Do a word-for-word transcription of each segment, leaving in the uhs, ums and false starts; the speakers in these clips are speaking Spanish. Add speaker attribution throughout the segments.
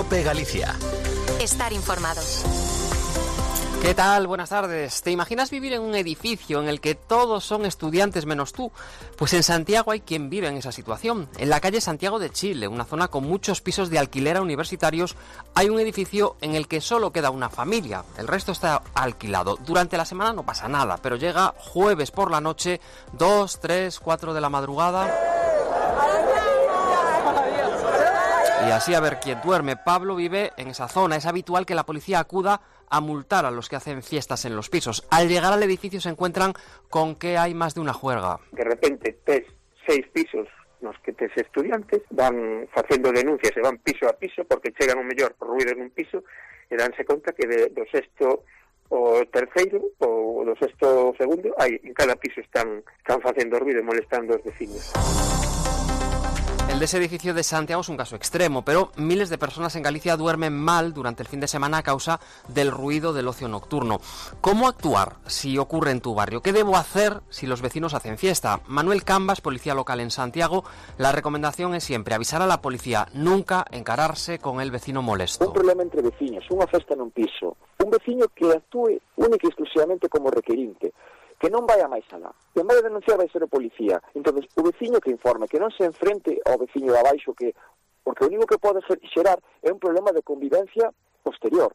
Speaker 1: COPE Galicia.
Speaker 2: Estar informado.
Speaker 3: ¿Qué tal? Buenas tardes. ¿Te imaginas vivir en un edificio en el que todos son estudiantes menos tú? Pues en Santiago hay quien vive en esa situación. En la calle Santiago de Chile, una zona con muchos pisos de alquiler a universitarios, hay un edificio en el que solo queda una familia. El resto está alquilado. Durante la semana no pasa nada, pero llega jueves por la noche, dos, tres, cuatro de la madrugada. Y así a ver quién duerme. Pablo vive en esa zona. Es habitual que la policía acuda a multar a los que hacen fiestas en los pisos. Al llegar al edificio se encuentran con que hay más de una juerga.
Speaker 4: De repente tes seis pisos nos que tes estudiantes van facendo denuncias e van piso a piso porque chegan o mellor por ruido nun piso e danse conta que de, do sexto o terceiro ou do sexto segundo hai, en cada piso están, están facendo ruido e molestando os vecinos.
Speaker 3: El de ese edificio de Santiago es un caso extremo, pero miles de personas en Galicia duermen mal durante el fin de semana a causa del ruido del ocio nocturno. ¿Cómo actuar si ocurre en tu barrio? ¿Qué debo hacer si los vecinos hacen fiesta? Manuel Cambas, policía local en Santiago, la recomendación es siempre avisar a la policía, nunca encararse con el vecino molesto.
Speaker 5: Un problema entre vecinos, unha festa nun piso, un veciño que actúe única e exclusivamente como requerinte, que non vai a máis alá. Que en vez de denunciar vai ser o policía. Entón, o veciño que informe, que non se enfrente ao veciño de abaixo, que porque o único que pode xerar é un problema de convivencia posterior.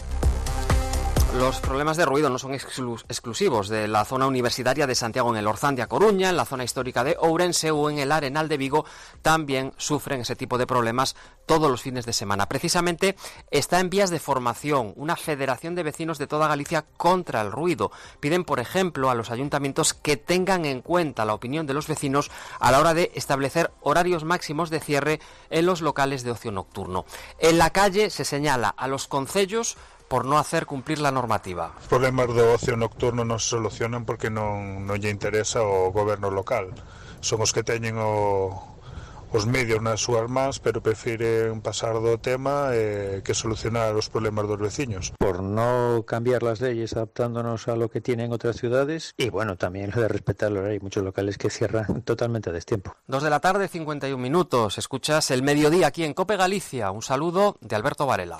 Speaker 3: Los problemas de ruido no son exclu- exclusivos de la zona universitaria de Santiago. En el Orzán de A Coruña, en la zona histórica de Ourense o en el Arenal de Vigo también sufren ese tipo de problemas todos los fines de semana. Precisamente está en vías de formación una federación de vecinos de toda Galicia contra el ruido. Piden, por ejemplo, a los ayuntamientos que tengan en cuenta la opinión de los vecinos a la hora de establecer horarios máximos de cierre en los locales de ocio nocturno. En la calle se señala a los concellos por no hacer cumplir la normativa.
Speaker 6: Os problemas do ocio nocturno non se solucionan porque non, non lle interesa o goberno local. Son os que teñen o, os medios nas súas mans, pero prefiren pasar do tema eh, que solucionar os problemas dos veciños.
Speaker 7: Por no cambiar las leyes adaptándonos a lo que tienen otras ciudades y bueno, también lo de respetar la ley. Hay muchos locales que cierran totalmente a destiempo.
Speaker 3: Dos de la tarde, cincuenta y un minutos. Escuchas El Mediodía aquí en COPE Galicia. Un saludo de Alberto Varela.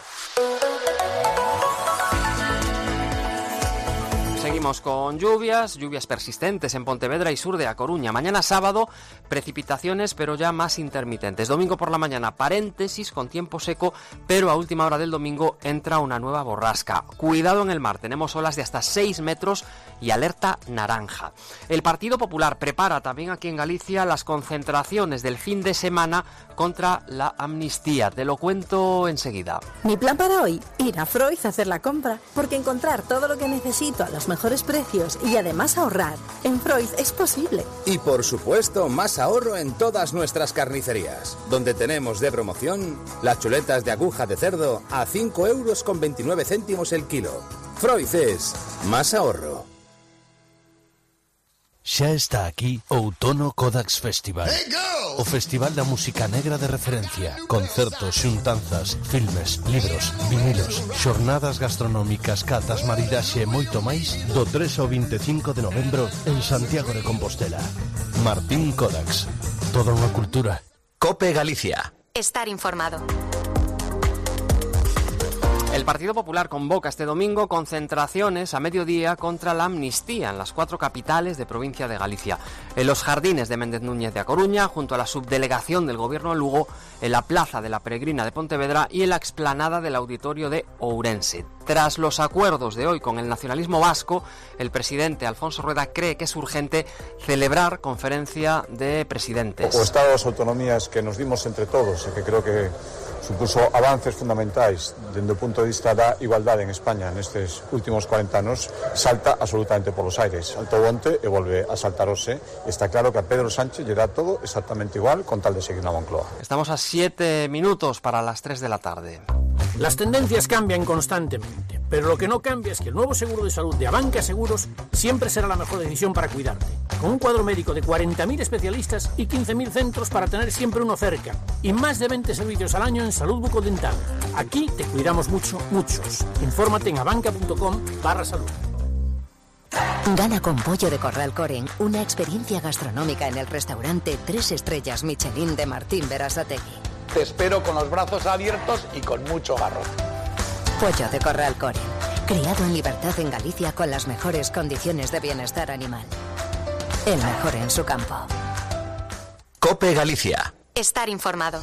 Speaker 3: Seguimos con lluvias, lluvias persistentes en Pontevedra y sur de A Coruña. Mañana sábado, precipitaciones, pero ya más intermitentes. Domingo por la mañana, paréntesis con tiempo seco, pero a última hora del domingo entra una nueva borrasca. Cuidado en el mar, tenemos olas de hasta seis metros y alerta naranja. El Partido Popular prepara también aquí en Galicia las concentraciones del fin de semana contra la amnistía. Te lo cuento enseguida.
Speaker 8: Mi plan para hoy, ir a Freud a hacer la compra, porque encontrar todo lo que necesito a los mejores precios y además ahorrar en Freud es posible.
Speaker 9: Y por supuesto, más ahorro en todas nuestras carnicerías, donde tenemos de promoción las chuletas de aguja de cerdo a cinco euros con veintinueve céntimos el kilo. Freud es más ahorro.
Speaker 1: Xa está aquí Outono Codax Festival. O festival da música negra de referencia. Concertos, xuntanzas, filmes, libros, vinilos, xornadas gastronómicas, catas, maridaxe e moito máis do tres ao vinte e cinco de novembro en Santiago de Compostela. Martín Codax. Toda unha cultura. COPE Galicia.
Speaker 2: Estar informado.
Speaker 3: El Partido Popular convoca este domingo concentraciones a mediodía contra la amnistía en las cuatro capitales de provincia de Galicia. En los jardines de Méndez Núñez de A Coruña, junto a la subdelegación del Gobierno de Lugo, en la Plaza de la Peregrina de Pontevedra y en la explanada del Auditorio de Ourense. Tras los acuerdos de hoy con el nacionalismo vasco, el presidente Alfonso Rueda cree que es urgente celebrar conferencia de presidentes.
Speaker 10: O Estado das Autonomías que nos dimos entre todos e que creo que supuso avances fundamentais dende o punto de vista da igualdade en España nestes últimos cuarenta anos, salta absolutamente polos aires. Saltou onte e volve a saltar hoxe. Está claro que a Pedro Sánchez lle dá todo exactamente igual con tal de seguir na Moncloa.
Speaker 3: Estamos a siete minutos para las tres de la tarde.
Speaker 11: Las tendencias cambian constantemente, pero lo que no cambia es que el nuevo seguro de salud de Abanca Seguros siempre será la mejor decisión para cuidarte. Con un cuadro médico de cuarenta mil especialistas y quince mil centros para tener siempre uno cerca. Y más de veinte servicios al año en salud bucodental. Aquí te cuidamos mucho, muchos. Infórmate en abanca punto com barra salud.
Speaker 2: Gana con Pollo de Corral Coren una experiencia gastronómica en el restaurante Tres Estrellas Michelin de Martín Berasategui.
Speaker 12: Te espero con los brazos abiertos y con mucho garrote.
Speaker 2: Pollo de Corral Core, criado en libertad en Galicia con las mejores condiciones de bienestar animal. El mejor en su campo.
Speaker 13: COPE Galicia.
Speaker 2: Estar informado.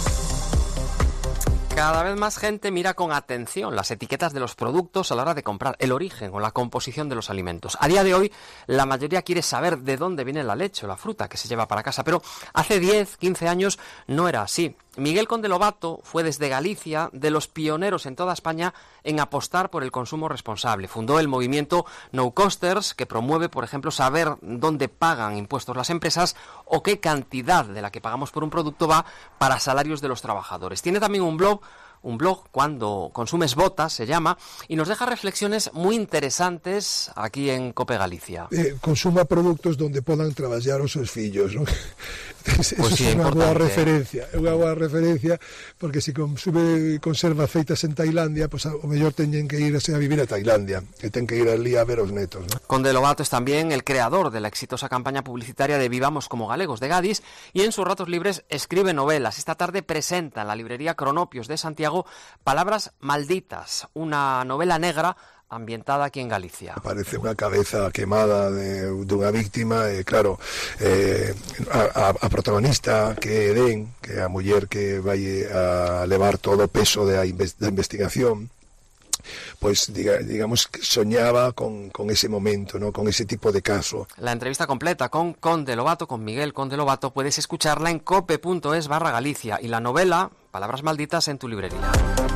Speaker 3: Cada vez más gente mira con atención las etiquetas de los productos a la hora de comprar, el origen o la composición de los alimentos. A día de hoy, la mayoría quiere saber de dónde viene la leche o la fruta que se lleva para casa, pero hace diez, quince años no era así. Miguel Conde Lobato fue desde Galicia de los pioneros en toda España en apostar por el consumo responsable. Fundó el movimiento No Costers, que promueve, por ejemplo, saber dónde pagan impuestos las empresas o qué cantidad de la que pagamos por un producto va para salarios de los trabajadores. Tiene también un blog, un blog Cuando Consumes Botas, se llama, y nos deja reflexiones muy interesantes aquí en COPE Galicia.
Speaker 14: Eh, consuma produtos donde podan traballar os seus fillos, non? Eso
Speaker 3: pues sí,
Speaker 14: é unha boa
Speaker 3: importante.
Speaker 14: referencia, é unha boa referencia, porque se consume conservas feitas en Tailandia, pues o mellor teñen que irse a vivir a Tailandia, e ten que ir ali a ver os netos, ¿no?
Speaker 3: Conde Lobato es también el creador de la exitosa campaña publicitaria de Vivamos como Galegos de Gadis, y en sus ratos libres escribe novelas. Esta tarde presenta en la librería Cronopios de Santiago Palabras Malditas, una novela negra ambientada aquí en Galicia.
Speaker 14: Aparece unha cabeza quemada de, dunha víctima e claro, eh, a, a protagonista que é Edén, que é a muller que vai a levar todo o peso da, da investigación, pues diga, digamos que soñaba con, con ese momento, ¿no? Con ese tipo de caso.
Speaker 3: La entrevista completa con Conde Lobato, con Miguel Conde Lobato, puedes escucharla en cope.es barra Galicia y la novela Palabras Malditas en tu librería.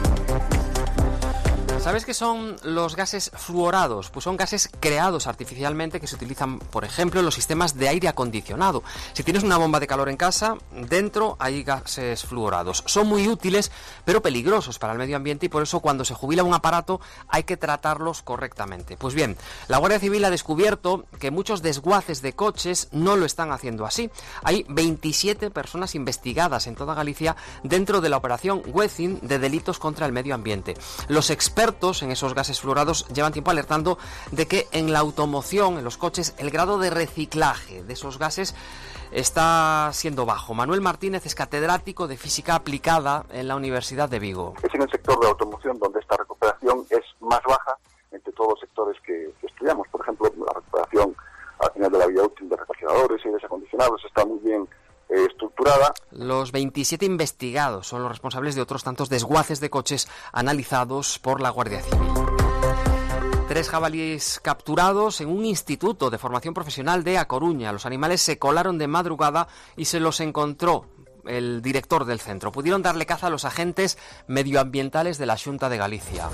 Speaker 3: ¿Sabes qué son los gases fluorados? Pues son gases creados artificialmente que se utilizan, por ejemplo, en los sistemas de aire acondicionado. Si tienes una bomba de calor en casa, dentro hay gases fluorados. Son muy útiles, pero peligrosos para el medio ambiente, y por eso cuando se jubila un aparato hay que tratarlos correctamente. Pues bien, la Guardia Civil ha descubierto que muchos desguaces de coches no lo están haciendo así. Hay veintisiete personas investigadas en toda Galicia dentro de la operación Wezin de delitos contra el medio ambiente. Los expertos en esos gases fluorados llevan tiempo alertando de que en la automoción, en los coches, el grado de reciclaje de esos gases está siendo bajo. Manuel Martínez es catedrático de Física Aplicada en la Universidad de Vigo.
Speaker 15: Es en el sector de automoción donde esta recuperación es más baja entre todos los sectores que, que estudiamos. Por ejemplo, la recuperación al final de la vida útil de refrigeradores y aires acondicionados está muy bien eh, estructurada.
Speaker 3: Los veintisiete investigados son los responsables de otros tantos desguaces de coches analizados por la Guardia Civil. Tres jabalíes capturados en un instituto de formación profesional de A Coruña. Los animales se colaron de madrugada y se los encontró el director del centro. Pudieron darle caza a los agentes medioambientales de la Xunta de Galicia.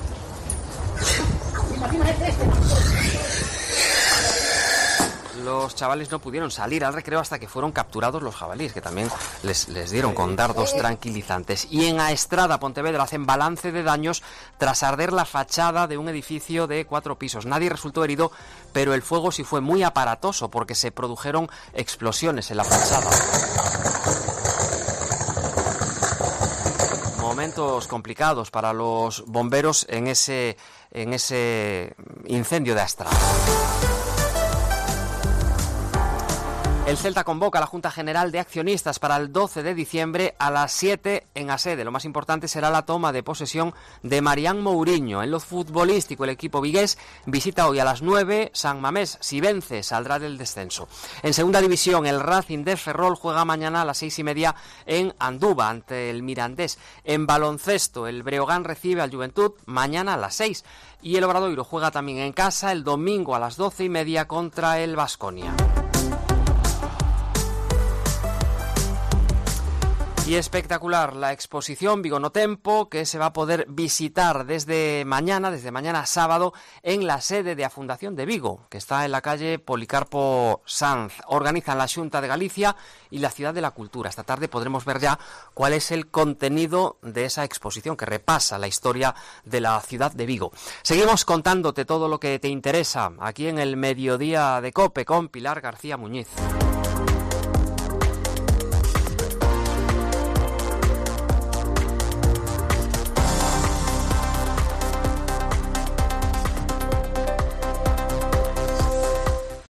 Speaker 3: Los chavales no pudieron salir al recreo hasta que fueron capturados los jabalíes, que también les, les dieron con dardos tranquilizantes. Y en Aestrada, Pontevedra, hacen balance de daños tras arder la fachada de un edificio de cuatro pisos. Nadie resultó herido, pero el fuego sí fue muy aparatoso porque se produjeron explosiones en la fachada. Momentos complicados para los bomberos en ese, en ese incendio de Aestrada. El Celta convoca a la Junta General de Accionistas para el doce de diciembre a las siete en A Sede. Lo más importante será la toma de posesión de Marián Mouriño. En lo futbolístico, el equipo vigués visita hoy a las nueve San Mamés. Si vence, saldrá del descenso. En segunda división, el Racing de Ferrol juega mañana a las seis y media en Anduva ante el Mirandés. En baloncesto, el Breogán recibe al Juventud mañana a las seis. Y el Obradoiro juega también en casa el domingo a las doce y media contra el Baskonia. Y espectacular la exposición Vigo no Tempo, que se va a poder visitar desde mañana, desde mañana sábado, en la sede de la Fundación de Vigo, que está en la calle Policarpo Sanz. Organizan la Xunta de Galicia y la Ciudad de la Cultura. Esta tarde podremos ver ya cuál es el contenido de esa exposición que repasa la historia de la ciudad de Vigo. Seguimos contándote todo lo que te interesa aquí en el Mediodía de COPE con Pilar García Muñiz.